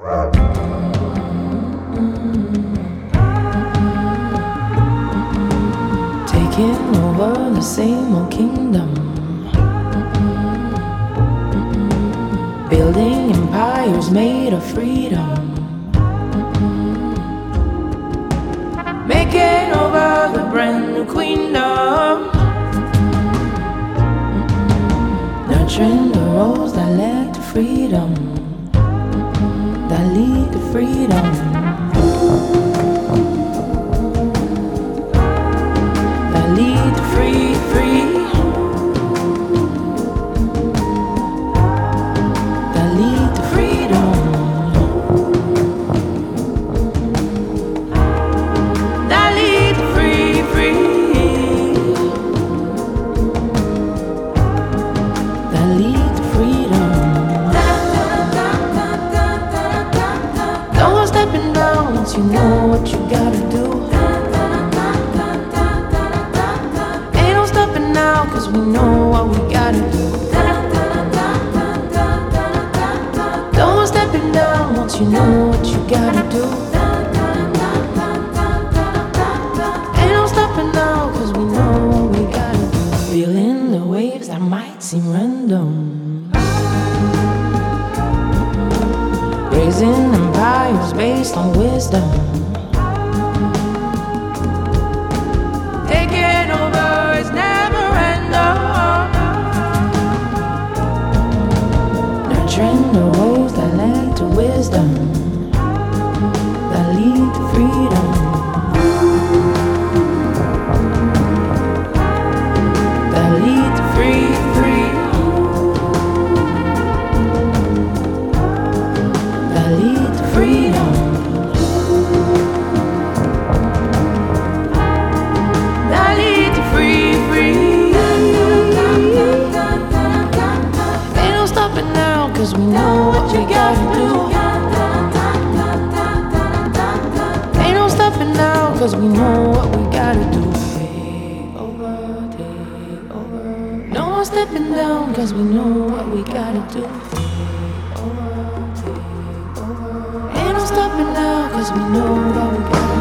Taking over the same old kingdom, building empires made of freedom, making over the brand new queendom, nurturing the roads that lead to freedom, that lead to freedom, that lead to free, that lead to freedom, that lead to free, that lead to freedom. No stepping down once you know what you gotta do. Ain't no stopping now, cause we know what we gotta do. No stepping down once you know what you gotta do. Ain't no stopping now, cause we know what we gotta do. Feeling the waves that might seem random, raising empires based on wisdom, taking over is never enough, nurturing the roads that lead to wisdom, that lead to freedom, that lead to free, that lead to freedom, that lead to free. Ain't no stopping now, cause we know what we gotta do. Ain't no stopping now, cause we know what we gotta do. Take over, take over. No one stepping down, cause we know what we gotta do. Take over, take over. Ain't no stopping now, cause we know what we gotta do.